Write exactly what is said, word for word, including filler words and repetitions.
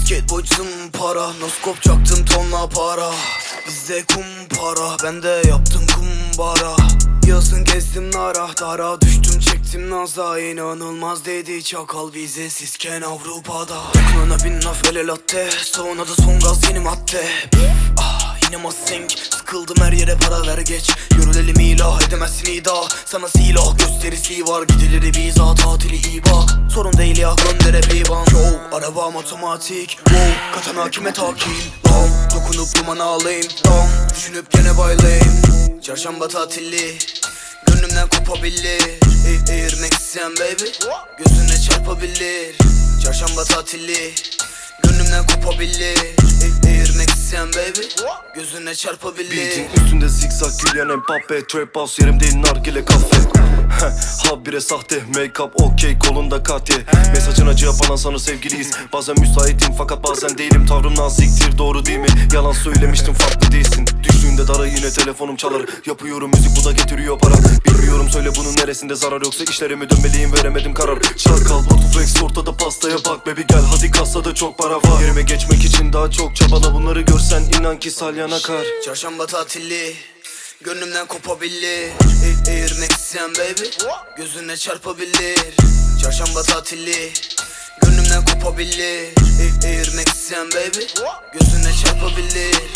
Skateboard para, noskop çaktım tonla para. Bizde kumpara, ben de yaptım kumbara. Yazın gezdim nara, dara düştüm çektim naza. İnanılmaz dedi çakal vizesizken Avrupa'da. Dokunana bin laf ele latte, sonra da son gaz yeni madde. Ah yine masing, sıkıldım her yere para ver geç. Görülelim ilah edemezsin ida, sana silah gösterisi var. Gidileri biza tatili iyi bak, sorun değil ya gönder hep iban. Yo arabam otomatik, wow katana kime takayım. Bam dokunup dumanı alayım, bam düşünüp gene baylayayım. Çarşamba tatili, gönlümden kopabilir. E Air Max'en baby, gözüne çarpabilir. Çarşamba tatili, gönlümden kopabilir. E Air Max'en baby, gözüne çarpabilir. Beat'in üstünde zigzag Kylian Mbappe. Trap house yerim değil nargile kafe. Habire sahte make-up okey kolunda katye. Mesajına cevap alan sanır sevgiliyiz. Bazen müsaitim fakat bazen değilim. Tavrım naziktir doğru değil mi? Yalan söylemiştim farklı değilsin. Düştüğünde dara yine telefonum çalar. Yapıyorum müzik bu da getiriyor para. Bilmiyorum söyle bunun neresinde zarar yoksa işlerimi dönmeliyim veremedim karar. Çakal Botuflex ortada pastaya bak baby gel hadi kasada çok para var. Yerime geçmek için daha çok çabala bunları görsen inan ki salyan akar. Çarşamba tatili, gönlümden kopabilir. E Air Max'en baby, gözüne çarpabilir. Çarşamba tatili, gönlümden kopabilir. E Air Max'en baby, gözüne çarpabilir.